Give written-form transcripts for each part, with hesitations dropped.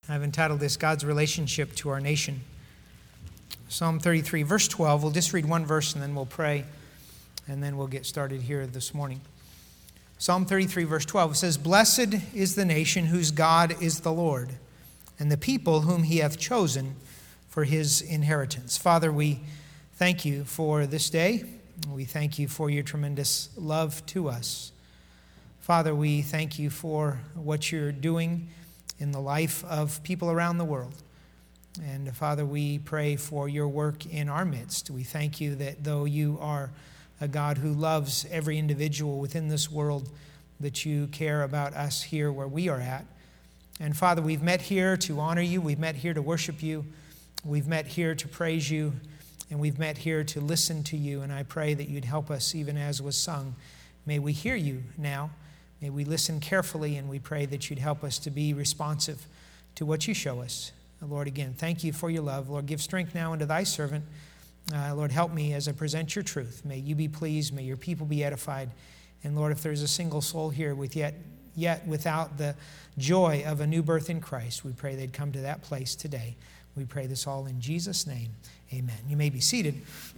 I've entitled this, God's Relationship to Our Nation. Psalm 33, verse 12. We'll just read one verse and then we'll pray, and then we'll get started here this morning. Psalm 33, verse 12 says, "Blessed is the nation whose God is the Lord, and the people whom he hath chosen for his inheritance." Father, we thank you for this day. We thank you for your tremendous love to us. Father, we thank you for what you're doing in the life of people around the world. And Father, we pray for your work in our midst. We thank you that though you are a God who loves every individual within this world, that you care about us here where we are at. And Father, we've met here to honor you. We've met here to worship you. We've met here to praise you. And we've met here to listen to you. And I pray that you'd help us even as was sung. May we hear you now. May we listen carefully, and we pray that you'd help us to be responsive to what you show us. Lord, again, thank you for your love. Lord, give strength now unto thy servant. Lord, help me as I present your truth. May you be pleased. May your people be edified. And Lord, if there's a single soul here with yet without the joy of a new birth in Christ, we pray they'd come to that place today. We pray this all in Jesus' name. Amen. You may be seated.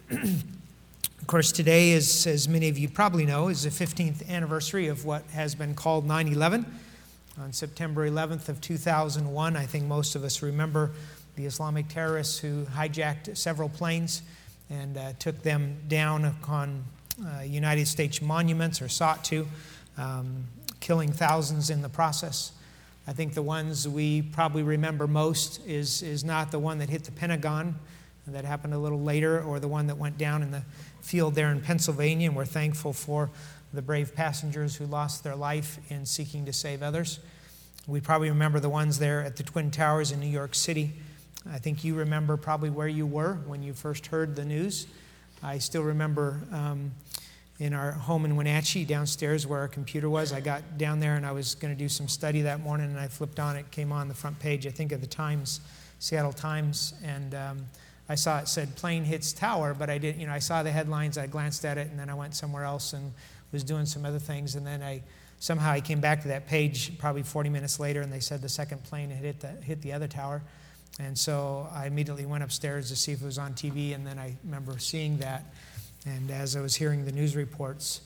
Of course, today is, as many of you probably know, is the 15th anniversary of what has been called 9/11. On September 11th of 2001, I think most of us remember the Islamic terrorists who hijacked several planes and took them down upon United States monuments, or sought to, killing thousands in the process. I think the ones we probably remember most is not the one that hit the Pentagon, that happened a little later, or the one that went down in the field there in Pennsylvania, and we're thankful for the brave passengers who lost their life in seeking to save others. We probably remember the ones there at the Twin Towers in New York City. I think you remember probably where you were when you first heard the news. I still remember in our home in Wenatchee, downstairs where our computer was. I got down there and I was going to do some study that morning, and I flipped on it, came on the front page, I think, of the Times, Seattle Times, and I saw it said plane hits tower, but I didn't, I saw the headlines, I glanced at it, and then I went somewhere else and was doing some other things, and then I came back to that page probably 40 minutes later, and they said the second plane had hit the other tower. And so I immediately went upstairs to see if it was on TV, and then I remember seeing that. And as I was hearing the news reports,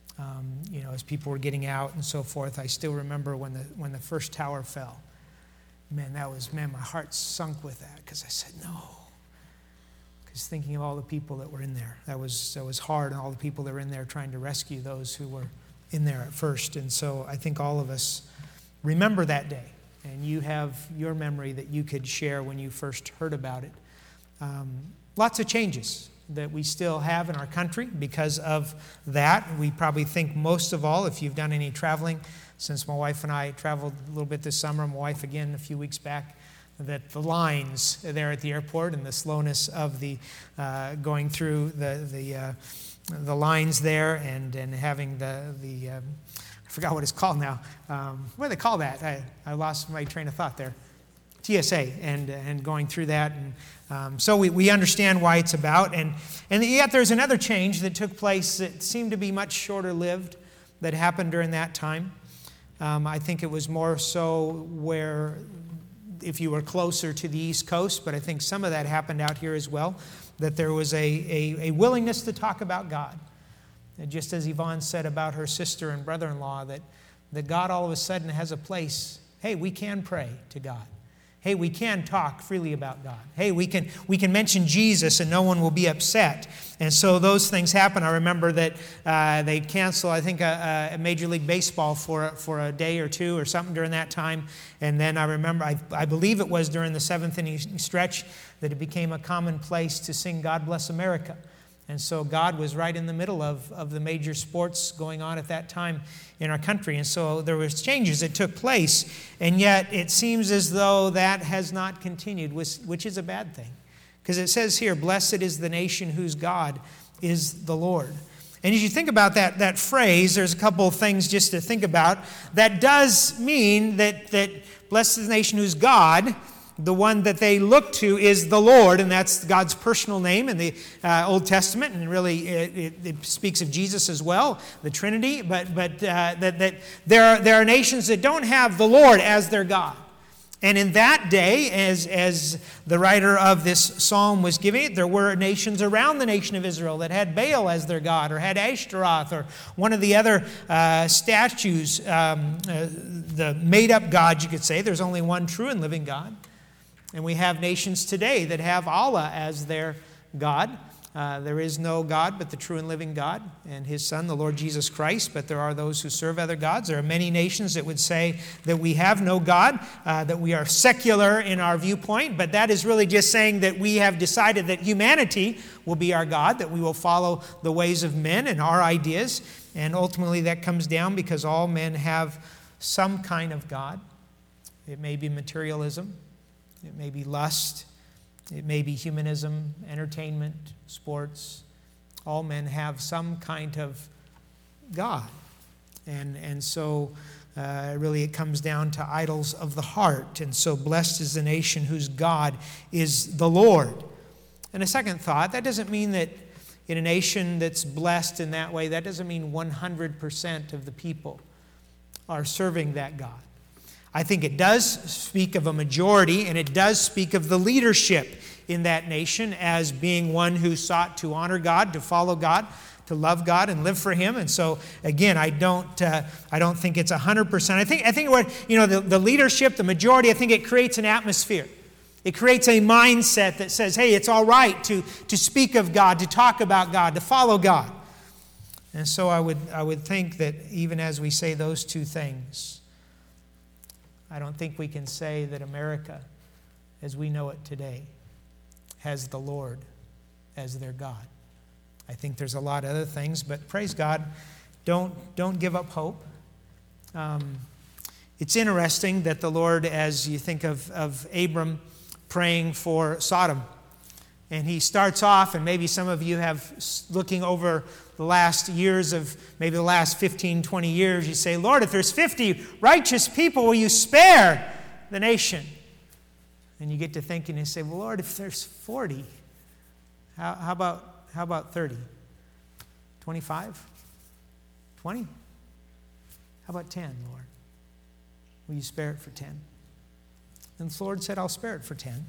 as people were getting out and so forth, I still remember when the first tower fell. Man, my heart sunk with that, because I said, no. Because thinking of all the people that were in there, that was hard, and all the people that were in there trying to rescue those who were in there at first. And so I think all of us remember that day, and you have your memory that you could share when you first heard about it. Lots of changes that we still have in our country because of that. We probably think most of all, if you've done any traveling, since my wife and I traveled a little bit this summer, my wife again a few weeks back, that the lines there at the airport and the slowness of the going through the lines there and having the I forgot what it's called now. What do they call that? I lost my train of thought there. TSA and going through that, and so we understand why it's about, and yet there's another change that took place that seemed to be much shorter lived that happened during that time. I think it was more so where if you were closer to the East Coast, but I think some of that happened out here as well, that there was a willingness to talk about God. And just as Yvonne said about her sister and brother-in-law, that God all of a sudden has a place. Hey, we can pray to God. Hey, we can talk freely about God. Hey, we can mention Jesus and no one will be upset. And so those things happen. I remember that they canceled, I think, a Major League Baseball for a day or two or something during that time. And then I remember, I believe it was during the seventh inning stretch, that it became a commonplace to sing God Bless America. And so God was right in the middle of the major sports going on at that time in our country. And so there was changes that took place, and yet it seems as though that has not continued, which is a bad thing. Because it says here, blessed is the nation whose God is the Lord. And as you think about that phrase, there's a couple of things just to think about. That does mean that blessed is the nation whose God, the one that they look to, is the Lord, and that's God's personal name in the Old Testament, and really it speaks of Jesus as well, the Trinity, but that there are nations that don't have the Lord as their God. And in that day, as the writer of this psalm was giving it, there were nations around the nation of Israel that had Baal as their god, or had Ashtaroth, or one of the other statues, the made-up gods, you could say. There's only one true and living God. And we have nations today that have Allah as their God. There is no God but the true and living God and His Son, the Lord Jesus Christ, but there are those who serve other gods. There are many nations that would say that we have no God, that we are secular in our viewpoint, but that is really just saying that we have decided that humanity will be our God, that we will follow the ways of men and our ideas, and ultimately that comes down because all men have some kind of God. It may be materialism, it may be lust, it may be humanism, entertainment, sports. All men have some kind of God. And so really it comes down to idols of the heart. And so blessed is the nation whose God is the Lord. And a second thought, that doesn't mean that in a nation that's blessed in that way, that doesn't mean 100% of the people are serving that God. I think it does speak of a majority, and it does speak of the leadership in that nation as being one who sought to honor God, to follow God, to love God and live for Him. And so, again, I don't think it's 100%. I think what the leadership, the majority, I think it creates an atmosphere. It creates a mindset that says, hey, it's all right to speak of God, to talk about God, to follow God. And so I would think that even as we say those two things, I don't think we can say that America, as we know it today, has the Lord as their God. I think there's a lot of other things, but praise God, don't give up hope. It's interesting that the Lord, as you think of Abram praying for Sodom, and he starts off, and maybe some of you have, looking over the last years of, maybe the last 15, 20 years, you say, Lord, if there's 50 righteous people, will you spare the nation? And you get to thinking, and you say, well, Lord, if there's 40, how about 30? 25? 20? How about 10, Lord? Will you spare it for 10? And the Lord said, I'll spare it for 10.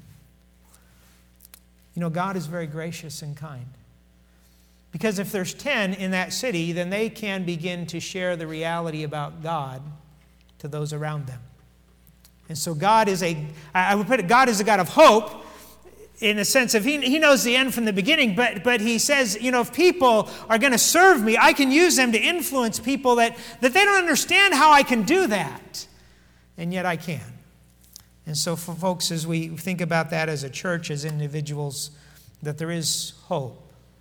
You know, God is very gracious and kind. Because if there's 10 in that city, then they can begin to share the reality about God to those around them. And so God is I would put it, God is a God of hope in the sense of He knows the end from the beginning, but He says, if people are going to serve me, I can use them to influence people that they don't understand how I can do that. And yet I can. And so for folks, as we think about that as a church, as individuals, that there is hope.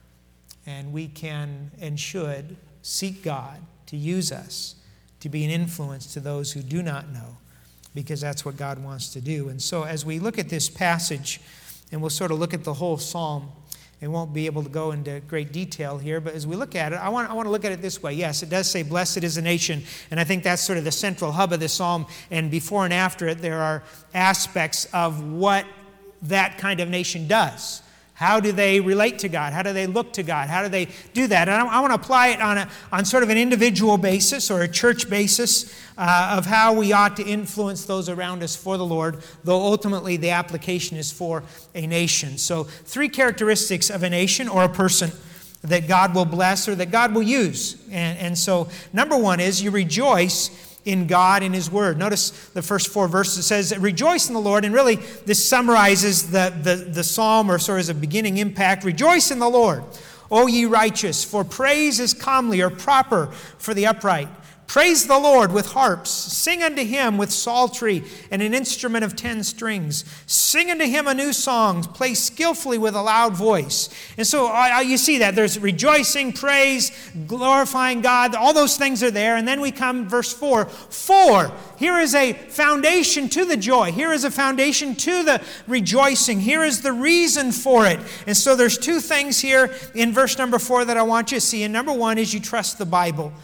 And we can and should seek God to use us to be an influence to those who do not know, because that's what God wants to do. And so as we look at this passage, and we'll sort of look at the whole psalm, and won't be able to go into great detail here, but as we look at it, I want to look at it this way. Yes, it does say, blessed is the nation, and I think that's sort of the central hub of the psalm, and before and after it, there are aspects of what that kind of nation does. How do they relate to God? How do they look to God? How do they do that? And I want to apply it on sort of an individual basis or a church basis of how we ought to influence those around us for the Lord, though ultimately the application is for a nation. So 3 characteristics of a nation or a person that God will bless or that God will use. And so number 1 is you rejoice in God and His Word. Notice the first 4 verses. It says, rejoice in the Lord. And really, this summarizes the psalm, or sort of as a beginning impact. Rejoice in the Lord, O ye righteous, for praise is comely or proper for the upright. Praise the Lord with harps. Sing unto Him with psaltery and an instrument of 10 strings. Sing unto Him a new song. Play skillfully with a loud voice. And so you see that. There's rejoicing, praise, glorifying God. All those things are there. And then we come, verse 4. For, here is a foundation to the joy. Here is a foundation to the rejoicing. Here is the reason for it. And so there's 2 things here in verse number 4 that I want you to see. And number 1 is you trust the Bible.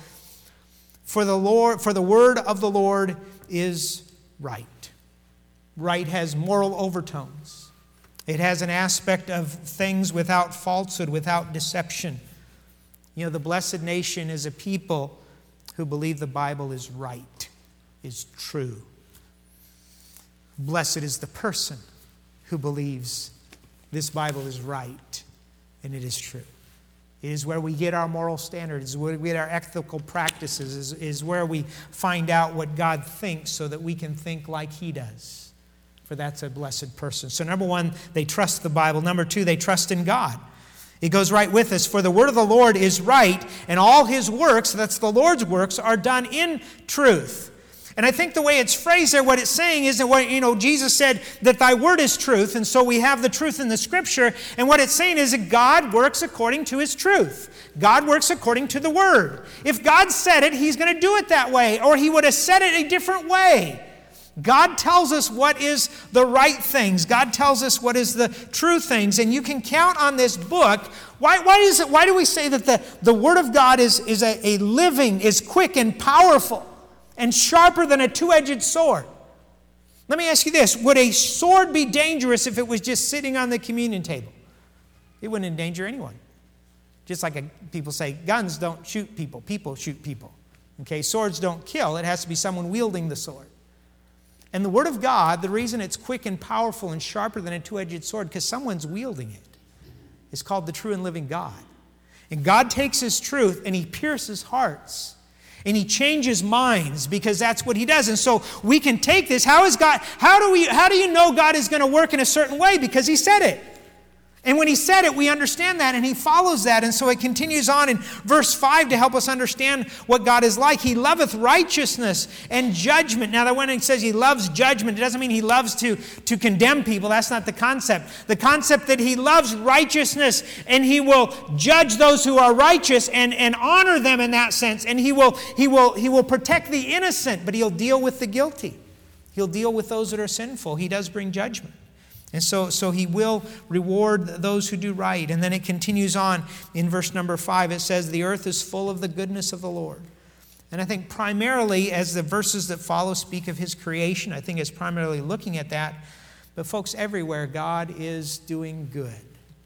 For the word of the Lord is right. Right has moral overtones. It has an aspect of things without falsehood, without deception. The blessed nation is a people who believe the Bible is right, is true. Blessed is the person who believes this Bible is right and it is true. It is where we get our moral standards, where we get our ethical practices, is where we find out what God thinks so that we can think like He does. For that's a blessed person. So number one, they trust the Bible. Number two, they trust in God. It goes right with us. For the word of the Lord is right, and all His works, that's the Lord's works, are done in truth. And I think the way it's phrased there, what it's saying is that Jesus said that thy word is truth, and so we have the truth in the Scripture. And what it's saying is that God works according to His truth. God works according to the word. If God said it, He's going to do it that way, or He would have said it a different way. God tells us what is the right things. God tells us what is the true things. And you can count on this book. Why do we say that the Word of God is living, is quick and powerful and sharper than a two-edged sword? Let me ask you this. Would a sword be dangerous if it was just sitting on the communion table? It wouldn't endanger anyone. Just like people say, guns don't shoot people. People shoot people. Okay, swords don't kill. It has to be someone wielding the sword. And the Word of God, the reason it's quick and powerful and sharper than a two-edged sword, because someone's wielding it. It's called the true and living God. And God takes His truth and He pierces hearts. And He changes minds, because that's what He does. And so we can take this. How do you know God is going to work in a certain way? Because He said it. And when He said it, we understand that, and He follows that. And so it continues on in verse 5 to help us understand what God is like. He loveth righteousness and judgment. Now, that when He says He loves judgment, it doesn't mean He loves to condemn people. That's not the concept. The concept that He loves righteousness, and He will judge those who are righteous and honor them in that sense. And He will protect the innocent, but He'll deal with the guilty. He'll deal with those that are sinful. He does bring judgment. And so He will reward those who do right. And then it continues on in verse number 5. It says, the earth is full of the goodness of the Lord. And I think primarily, as the verses that follow speak of His creation, I think it's primarily looking at that. But folks, everywhere God is doing good.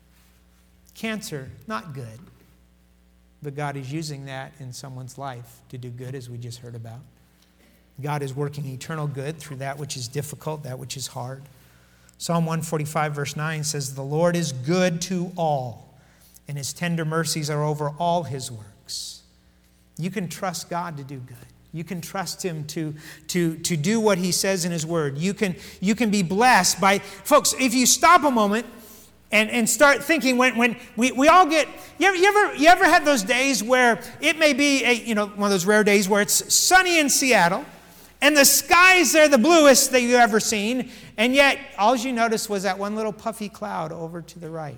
Cancer, not good. But God is using that in someone's life to do good, as we just heard about. God is working eternal good through that which is difficult, that which is hard. Psalm 145 verse 9 says, the Lord is good to all, and His tender mercies are over all His works. You can trust God to do good. You can trust Him to do what He says in His Word. You can be blessed by... Folks, if you stop a moment and start thinking, when we all get... You ever had those days where it may be one of those rare days where it's sunny in Seattle, and the skies are the bluest that you've ever seen, and yet all you noticed was that one little puffy cloud over to the right.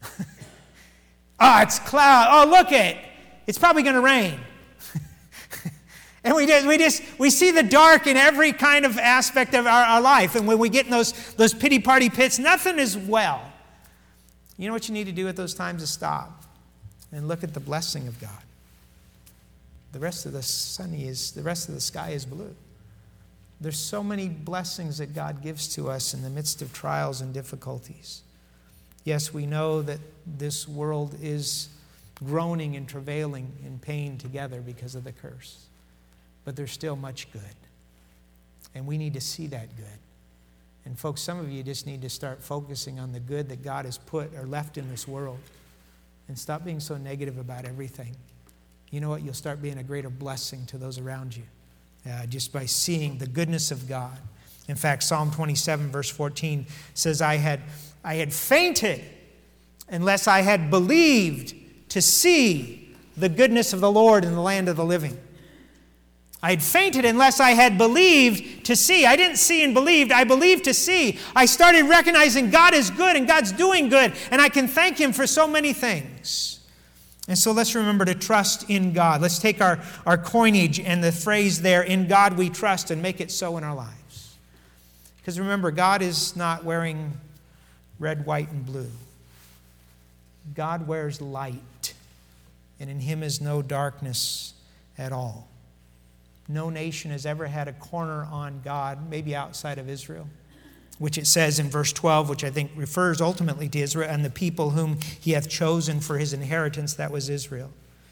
It's cloud. Oh, look it. It's probably going to rain. And we see the dark in every kind of aspect of our life. And when we get in those pity party pits, nothing is well. You know what you need to do at those times is stop and look at the blessing of God. The rest of the sky is blue. There's so many blessings that God gives to us in the midst of trials and difficulties. Yes, we know that this world is groaning and travailing in pain together because of the curse. But there's still much good. And we need to see that good. And folks, some of you just need to start focusing on the good that God has put or left in this world. And stop being so negative about everything. You know what? You'll start being a greater blessing to those around you. Just by seeing the goodness of God. In fact, Psalm 27 verse 14 says, I had fainted unless I had believed to see the goodness of the Lord in the land of the living. I had fainted unless I had believed to see. I didn't see and believed. I believed to see. I started recognizing God is good and God's doing good, and I can thank Him for so many things. And so let's remember to trust in God. Let's take our coinage and the phrase there, in God we trust, and make it so in our lives. Because remember, God is not wearing red, white, and blue. God wears light, and in Him is no darkness at all. No nation has ever had a corner on God, maybe outside of Israel, which it says in verse 12, which I think refers ultimately to Israel and the people whom He hath chosen for His inheritance, that was Israel.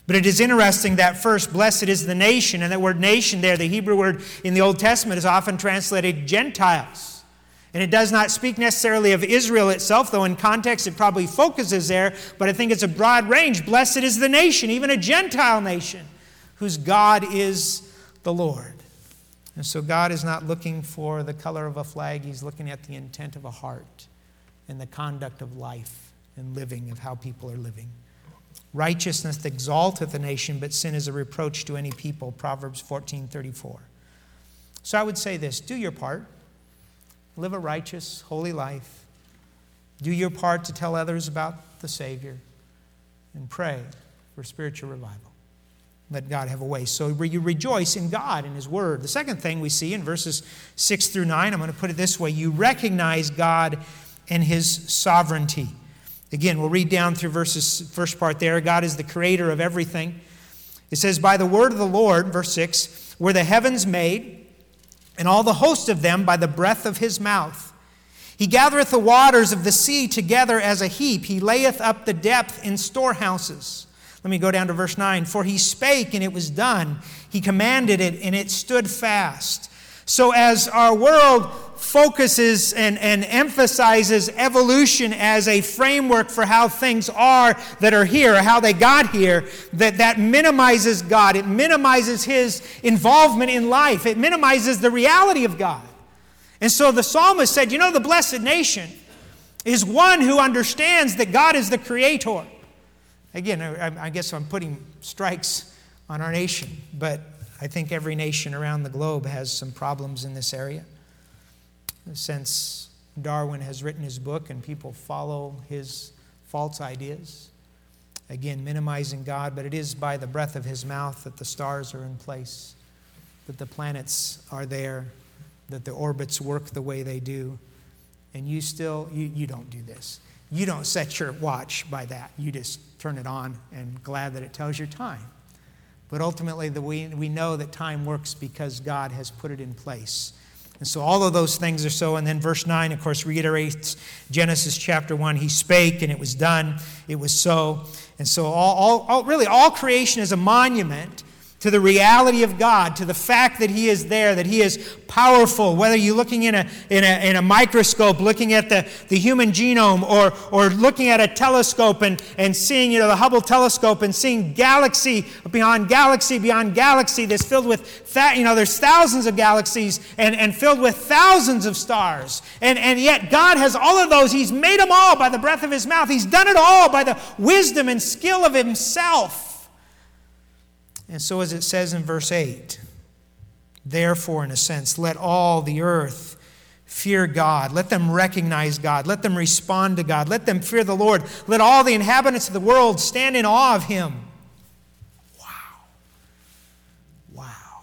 But it is interesting that first, blessed is the nation, and that word nation there, the Hebrew word in the Old Testament, is often translated Gentiles. And it does not speak necessarily of Israel itself, though in context it probably focuses there, but I think it's a broad range. Blessed is the nation, even a Gentile nation, whose God is the Lord. And so God is not looking for the color of a flag. He's looking at the intent of a heart and the conduct of life and living, of how people are living. Righteousness exalteth a nation, but sin is a reproach to any people. Proverbs 14:34. So I would say this: do your part. Live a righteous, holy life. Do your part to tell others about the Savior. And pray for spiritual revival. Let God have a way. So you rejoice in God and His Word. The second thing we see in verses 6 through 9, I'm going to put it this way: you recognize God and His sovereignty. Again, we'll read down through first part there. God is the creator of everything. It says, by the word of the Lord, verse 6, were the heavens made, and all the host of them by the breath of His mouth. He gathereth the waters of the sea together as a heap. He layeth up the depth in storehouses. Let me go down to verse 9. For He spake, and it was done. He commanded it, and it stood fast. So as our world focuses and emphasizes evolution as a framework for how things are that are here, or how they got here, that minimizes God. It minimizes His involvement in life. It minimizes the reality of God. And so the psalmist said, the blessed nation is one who understands that God is the creator. Again, I guess I'm putting strikes on our nation, but I think every nation around the globe has some problems in this area. Since Darwin has written his book and people follow his false ideas, again, minimizing God, but it is by the breath of His mouth that the stars are in place, that the planets are there, that the orbits work the way they do. And you don't do this. You don't set your watch by that. You just turn it on and glad that it tells your time. But ultimately, we know that time works because God has put it in place. And so all of those things are so. And then verse 9, of course, reiterates Genesis chapter 1. He spake, and it was done. It was so. And so all creation is a monument to the reality of God, to the fact that He is there, that He is powerful. Whether you're looking in a microscope, looking at the human genome, or looking at a telescope and seeing the Hubble telescope and seeing galaxy beyond galaxy beyond galaxy that's filled with there's thousands of galaxies and filled with thousands of stars. And yet God has all of those. He's made them all by the breath of His mouth. He's done it all by the wisdom and skill of Himself. And so as it says in verse 8, therefore, in a sense, let all the earth fear God. Let them recognize God. Let them respond to God. Let them fear the Lord. Let all the inhabitants of the world stand in awe of Him. Wow.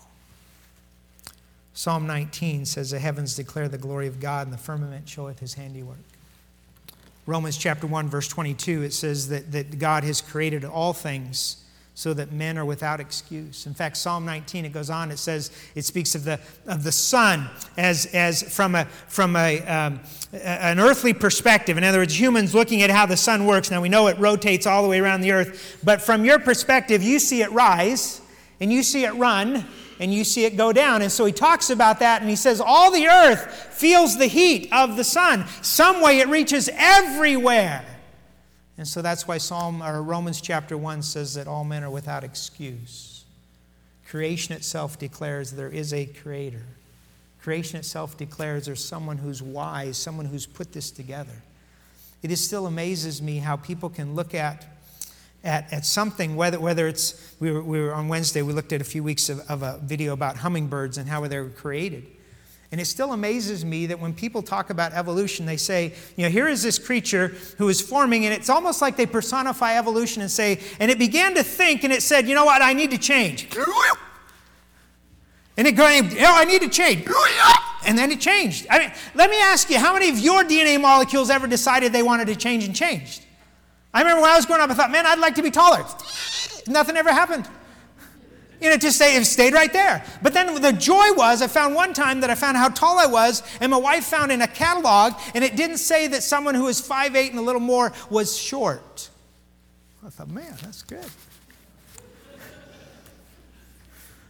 Psalm 19 says, the heavens declare the glory of God, and the firmament showeth His handiwork. Romans chapter 1, verse 22, it says that God has created all things so that men are without excuse. In fact, Psalm 19, it goes on, it says, it speaks of the sun as from an earthly perspective. In other words, humans looking at how the sun works. Now we know it rotates all the way around the earth, but from your perspective, you see it rise, and you see it run, and you see it go down. And so he talks about that, and he says, all the earth feels the heat of the sun. Some way it reaches everywhere. And so that's why Romans chapter 1 says that all men are without excuse. Creation itself declares there is a creator. Creation itself declares there's someone who's wise, someone who's put this together. It still amazes me how people can look at something, whether it's, we were on Wednesday, we looked at a few weeks of a video about hummingbirds and how they were created. And it still amazes me that when people talk about evolution, they say, here is this creature who is forming, and it's almost like they personify evolution and say, and it began to think, and it said, you know what, I need to change. And it going, I need to change. And then it changed. I mean, let me ask you, how many of your DNA molecules ever decided they wanted to change and changed? I remember when I was growing up, I thought, man, I'd like to be taller. Nothing ever happened. It stayed right there. But then the joy was, I found one time that I found how tall I was, and my wife found in a catalog, and it didn't say that someone who was 5'8" and a little more was short. I thought, man, that's good.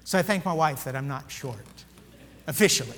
So I thank my wife that I'm not short, officially.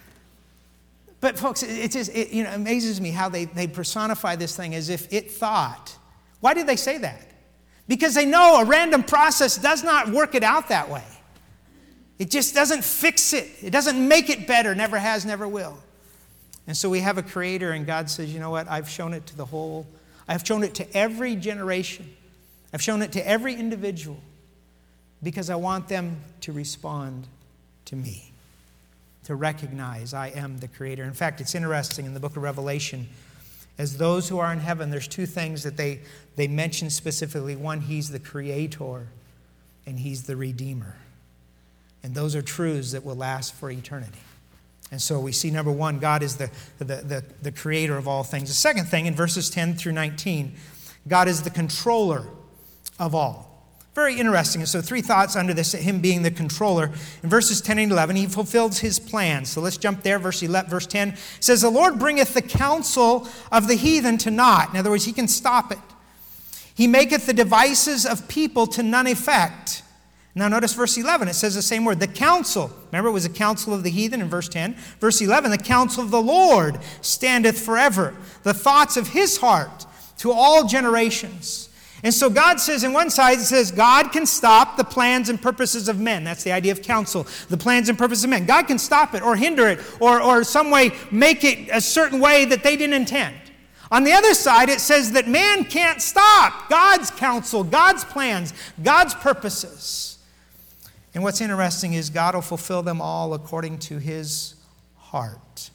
But folks, it amazes me how they personify this thing as if it thought. Why did they say that? Because they know a random process does not work it out that way. It just doesn't fix it. It doesn't make it better. Never has, never will. And so we have a creator, and God says, you know what? I've shown it I've shown it to every generation. I've shown it to every individual because I want them to respond to me, to recognize I am the creator. In fact, it's interesting in the book of Revelation, as those who are in heaven, there's two things that they mention specifically. One, he's the creator, and he's the redeemer. And those are truths that will last for eternity. And so we see, number one, God is the creator of all things. The second thing, in verses 10 through 19, God is the controller of all. Very interesting. And so three thoughts under this, him being the controller. In verses 10 and 11, he fulfills his plans. So let's jump there. Verse 10 says, the Lord bringeth the counsel of the heathen to naught. In other words, he can stop it. He maketh the devices of people to none effect. Now notice verse 11. It says the same word. The counsel. Remember, it was the counsel of the heathen in verse 10. Verse 11, the counsel of the Lord standeth forever. The thoughts of his heart to all generations. And so God says, in one side, it says God can stop the plans and purposes of men. That's the idea of counsel. The plans and purposes of men. God can stop it or hinder it or some way make it a certain way that they didn't intend. On the other side, it says that man can't stop God's counsel, God's plans, God's purposes. And what's interesting is God will fulfill them all according to his heart.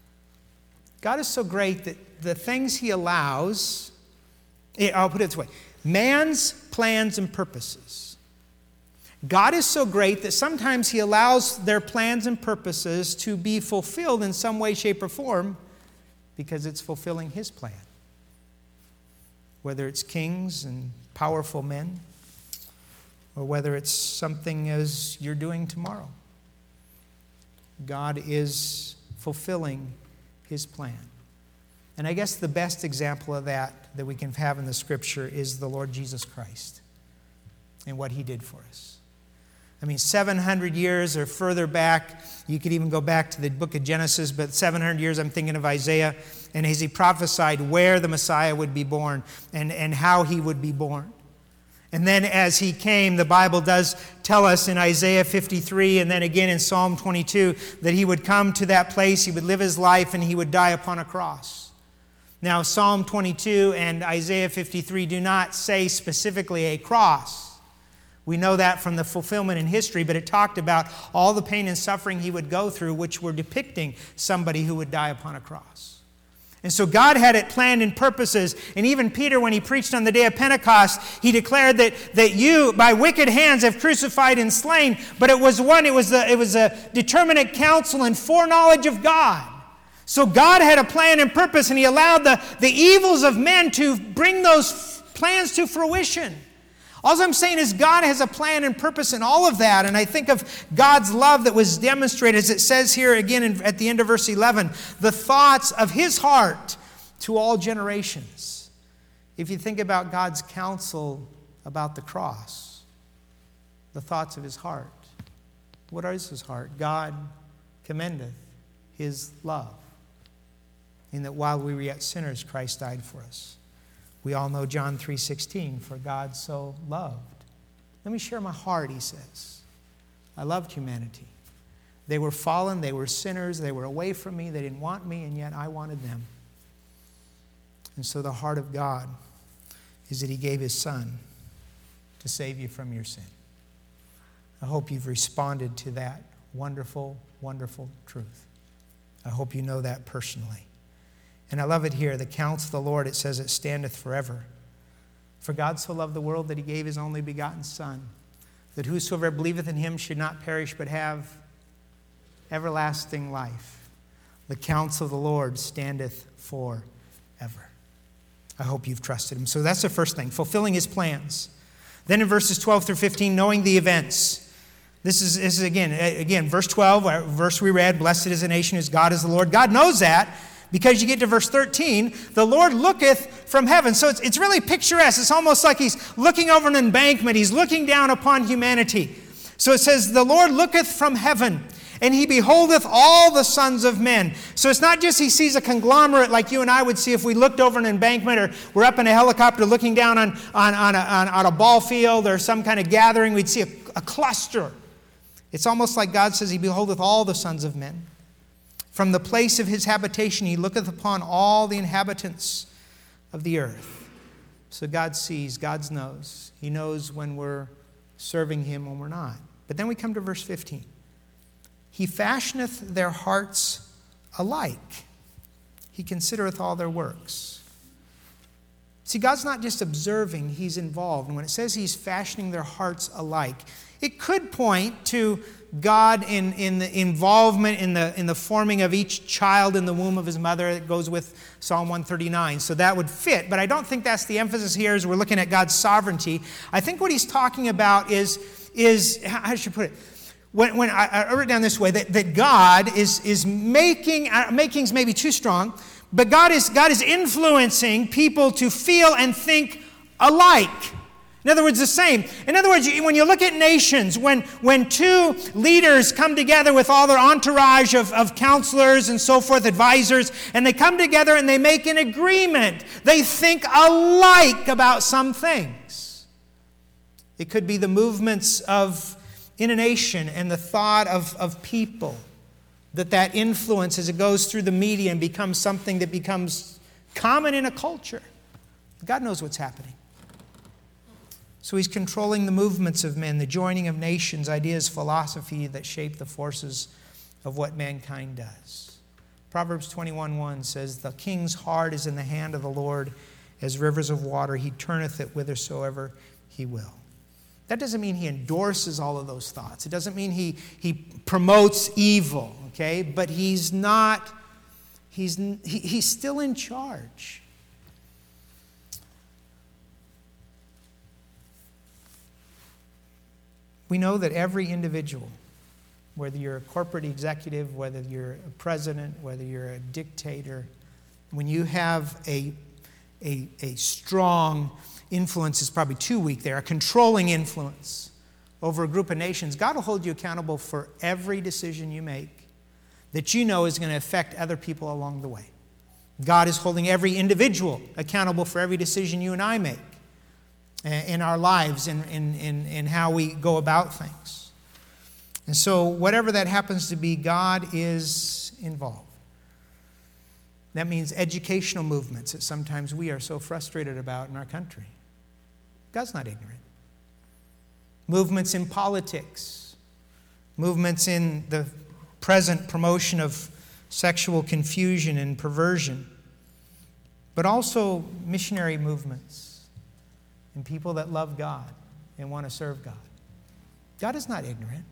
God is so great that the things he allows, I'll put it this way, man's plans and purposes. God is so great that sometimes he allows their plans and purposes to be fulfilled in some way, shape, or form because it's fulfilling his plan. Whether it's kings and powerful men, or whether it's something as you're doing tomorrow. God is fulfilling his plan. And I guess the best example of that we can have in the Scripture is the Lord Jesus Christ and what he did for us. I mean, 700 years or further back, you could even go back to the book of Genesis, but 700 years, I'm thinking of Isaiah, and as he prophesied where the Messiah would be born and how he would be born. And then as he came, the Bible does tell us in Isaiah 53 and then again in Psalm 22 that he would come to that place, he would live his life, and he would die upon a cross. Now, Psalm 22 and Isaiah 53 do not say specifically a cross. We know that from the fulfillment in history, but it talked about all the pain and suffering he would go through, which were depicting somebody who would die upon a cross. And so God had it planned in purposes. And even Peter, when he preached on the day of Pentecost, he declared that you, by wicked hands, have crucified and slain. But it was a determinate counsel and foreknowledge of God. So God had a plan and purpose, and he allowed the evils of men to bring those plans to fruition. All I'm saying is God has a plan and purpose in all of that. And I think of God's love that was demonstrated, as it says here again at the end of verse 11, the thoughts of his heart to all generations. If you think about God's counsel about the cross, the thoughts of his heart. What is his heart? God commendeth his love, in that while we were yet sinners, Christ died for us. We all know John 3:16, for God so loved. Let me share my heart, he says. I loved humanity. They were fallen, they were sinners, they were away from me, they didn't want me, and yet I wanted them. And so the heart of God is that he gave his Son to save you from your sin. I hope you've responded to that wonderful, wonderful truth. I hope you know that personally. And I love it here, the counsel of the Lord, it says it standeth forever. For God so loved the world that he gave his only begotten Son, that whosoever believeth in him should not perish but have everlasting life. The counsel of the Lord standeth forever. I hope you've trusted him. So that's the first thing, fulfilling his plans. Then in verses 12 through 15, knowing the events. This is again, verse 12, verse we read, blessed is the nation whose God is the Lord. God knows that. Because you get to verse 13, the Lord looketh from heaven. So it's really picturesque. It's almost like he's looking over an embankment. He's looking down upon humanity. So it says, the Lord looketh from heaven, and he beholdeth all the sons of men. So it's not just he sees a conglomerate like you and I would see if we looked over an embankment, or we're up in a helicopter looking down on a ball field or some kind of gathering. We'd see a cluster. It's almost like God says he beholdeth all the sons of men. From the place of his habitation he looketh upon all the inhabitants of the earth. So God sees, God knows. He knows when we're serving him, when we're not. But then we come to verse 15. He fashioneth their hearts alike. He considereth all their works. See, God's not just observing, he's involved. And when it says he's fashioning their hearts alike, it could point to God in the involvement in the forming of each child in the womb of his mother. It goes with Psalm 139. So that would fit. But I don't think that's the emphasis here as we're looking at God's sovereignty. I think what he's talking about is how should I put it? When I wrote it down this way, that God is making's maybe too strong, but God is influencing people to feel and think alike. In other words, the same. In other words, when you look at nations, when two leaders come together with all their entourage of counselors and so forth, advisors, and they come together and they make an agreement, they think alike about some things. It could be the movements in a nation and the thought of people, that influence as it goes through the media and becomes something that becomes common in a culture. God knows what's happening. So he's controlling the movements of men, the joining of nations, ideas, philosophy that shape the forces of what mankind does. Proverbs 21:1 says, the king's heart is in the hand of the Lord as rivers of water. He turneth it whithersoever he will. That doesn't mean he endorses all of those thoughts. It doesn't mean he promotes evil, okay? But he's still in charge. We know that every individual, whether you're a corporate executive, whether you're a president, whether you're a dictator, when you have a strong influence, is probably too weak there, a controlling influence over a group of nations, God will hold you accountable for every decision you make that you know is going to affect other people along the way. God is holding every individual accountable for every decision you and I make in our lives, in how we go about things. And so whatever that happens to be, God is involved. That means educational movements that sometimes we are so frustrated about in our country. God's not ignorant. Movements in politics, movements in the present promotion of sexual confusion and perversion, but also missionary movements and people that love God and want to serve God. God is not ignorant.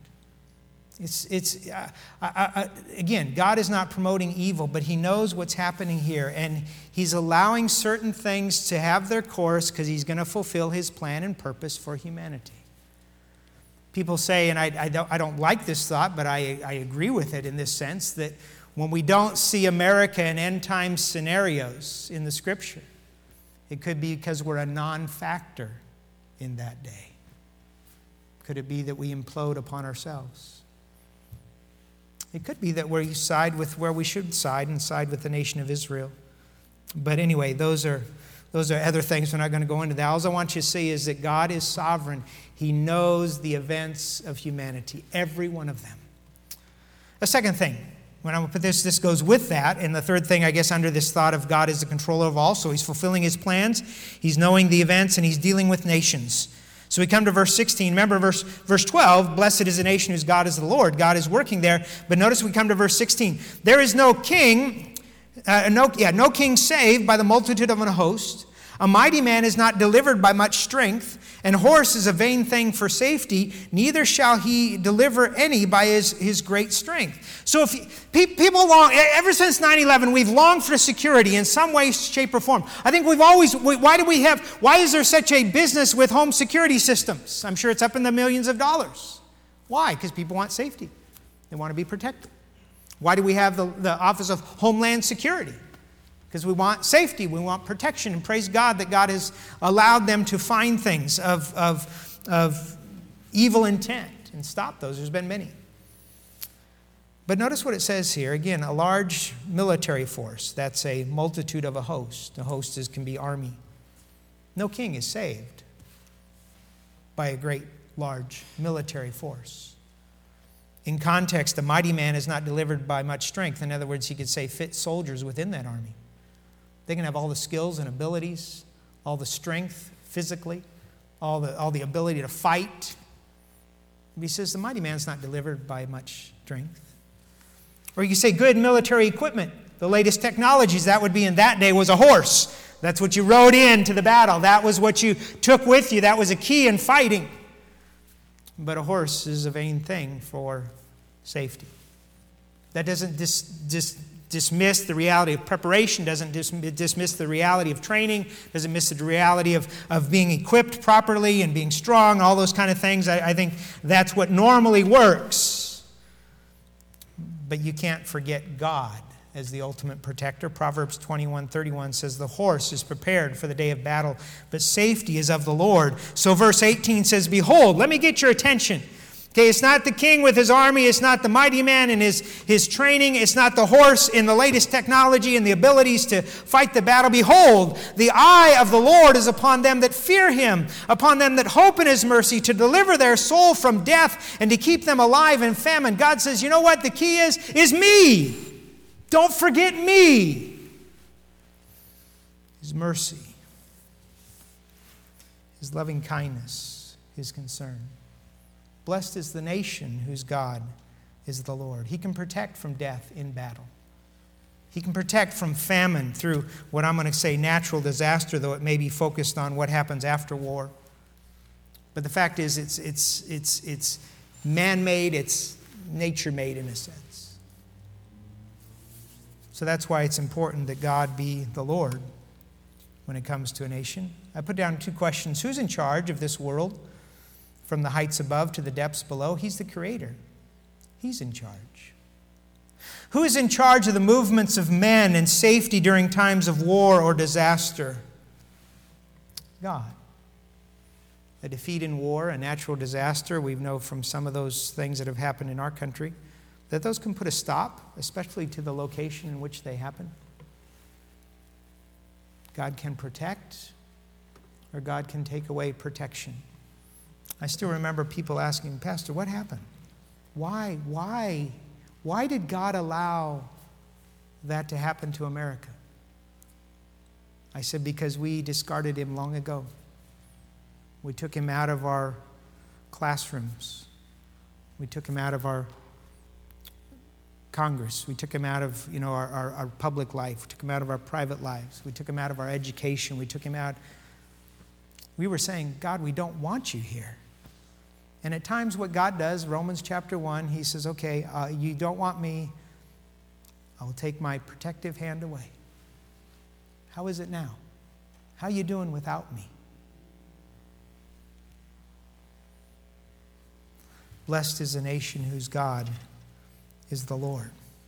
Again, God is not promoting evil, but he knows what's happening here, and he's allowing certain things to have their course because he's going to fulfill his plan and purpose for humanity. People say, and I don't like this thought, but I agree with it in this sense, that when we don't see America in end-time scenarios in the Scripture, it could be because we're a non-factor in that day. Could it be that we implode upon ourselves? It could be that we side with where we should side and side with the nation of Israel. But anyway, those are other things. We're not going to go into that. All I want you to see is that God is sovereign. He knows the events of humanity, every one of them. A second thing, when I put this goes with that. And the third thing, I guess, under this thought of God is the controller of all. So he's fulfilling his plans. He's knowing the events, and he's dealing with nations. So we come to verse 16. Remember verse 12, blessed is the nation whose God is the Lord. God is working there. But notice we come to verse 16. There is no king, no king saved by the multitude of an host. A mighty man is not delivered by much strength, and horse is a vain thing for safety, neither shall he deliver any by his great strength. So if people long, ever since 9/11, we've longed for security in some way, shape, or form. I think why is there such a business with home security systems? I'm sure it's up in the millions of dollars. Why? Because people want safety. They want to be protected. Why do we have the Office of Homeland Security? Because we want safety, we want protection, and praise God that God has allowed them to find things of evil intent. and stop those. There's been many. But notice what it says here. Again, a large military force. That's a multitude of a host. A host can be army. No king is saved by a great, large military force. In context, a mighty man is not delivered by much strength. In other words, he could say fit soldiers within that army. They can have all the skills and abilities, all the strength physically, all the ability to fight. He says the mighty man's not delivered by much strength. Or you can say good military equipment. The latest technologies, that would be in that day, was a horse. That's what you rode into the battle. That was what you took with you. That was a key in fighting. But a horse is a vain thing for safety. That doesn't dismiss the reality of preparation, doesn't dismiss the reality of training, doesn't miss the reality of being equipped properly and being strong, all those kind of things. I think that's what normally works. But you can't forget God as the ultimate protector. Proverbs 21:31 says, the horse is prepared for the day of battle, but safety is of the Lord. So verse 18 says, behold, let me get your attention. Okay, it's not the king with his army, it's not the mighty man in his training, it's not the horse in the latest technology and the abilities to fight the battle. Behold, the eye of the Lord is upon them that fear him, upon them that hope in his mercy, to deliver their soul from death and to keep them alive in famine. God says, you know what the key is me. Don't forget me. His mercy, his loving kindness, his concern. Blessed is the nation whose God is the Lord. He can protect from death in battle. He can protect from famine through what I'm going to say natural disaster, though it may be focused on what happens after war. But the fact is, it's man-made, it's nature-made in a sense. So that's why it's important that God be the Lord when it comes to a nation. I put down two questions. Who's in charge of this world? From the heights above to the depths below, he's the creator. He's in charge. Who is in charge of the movements of men and safety during times of war or disaster? God. A defeat in war, a natural disaster, we know from some of those things that have happened in our country, that those can put a stop, especially to the location in which they happen. God can protect, or God can take away protection. I still remember people asking, Pastor, what happened? Why did God allow that to happen to America? I said, because we discarded him long ago. We took him out of our classrooms. We took him out of our Congress. We took him out of our public life. We took him out of our private lives. We took him out of our education. We took him out. We were saying, God, we don't want you here. And at times what God does, Romans chapter 1, he says, okay, you don't want me, I will take my protective hand away. How is it now? How are you doing without me? Blessed is a nation whose God is the Lord.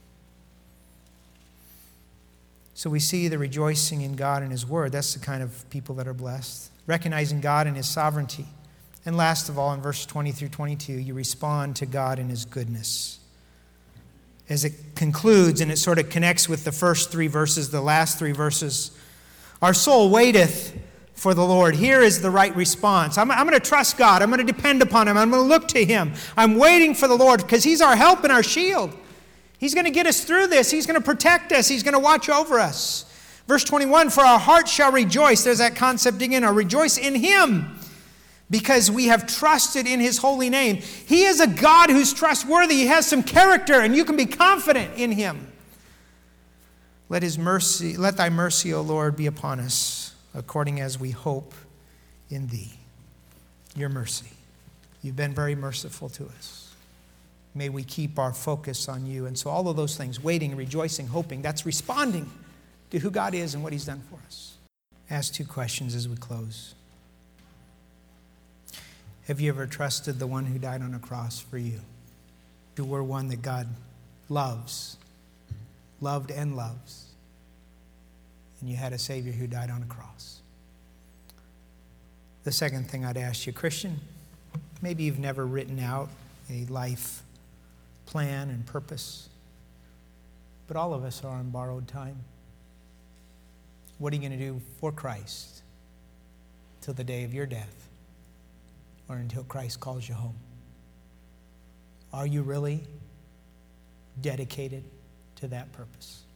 So we see the rejoicing in God and his word. That's the kind of people that are blessed. Recognizing God and his sovereignty. And last of all, in verses 20 through 22, you respond to God in his goodness. As it concludes, and it sort of connects with the first three verses, the last three verses, our soul waiteth for the Lord. Here is the right response. I'm going to trust God. I'm going to depend upon him. I'm going to look to him. I'm waiting for the Lord because he's our help and our shield. He's going to get us through this. He's going to protect us. He's going to watch over us. Verse 21, for our heart shall rejoice. There's that concept again. Or rejoice in him, because we have trusted in his holy name. He is a God who's trustworthy. He has some character, and you can be confident in him. Let thy mercy, O Lord, be upon us, according as we hope in thee. Your mercy. You've been very merciful to us. May we keep our focus on you. And so all of those things, waiting, rejoicing, hoping, that's responding to who God is and what he's done for us. Ask two questions as we close. Have you ever trusted the one who died on a cross for you? You were one that God loves, loved and loves. And you had a Savior who died on a cross. The second thing I'd ask you, Christian, maybe you've never written out a life plan and purpose. But all of us are on borrowed time. What are you going to do for Christ till the day of your death or until Christ calls you home? Are you really dedicated to that purpose?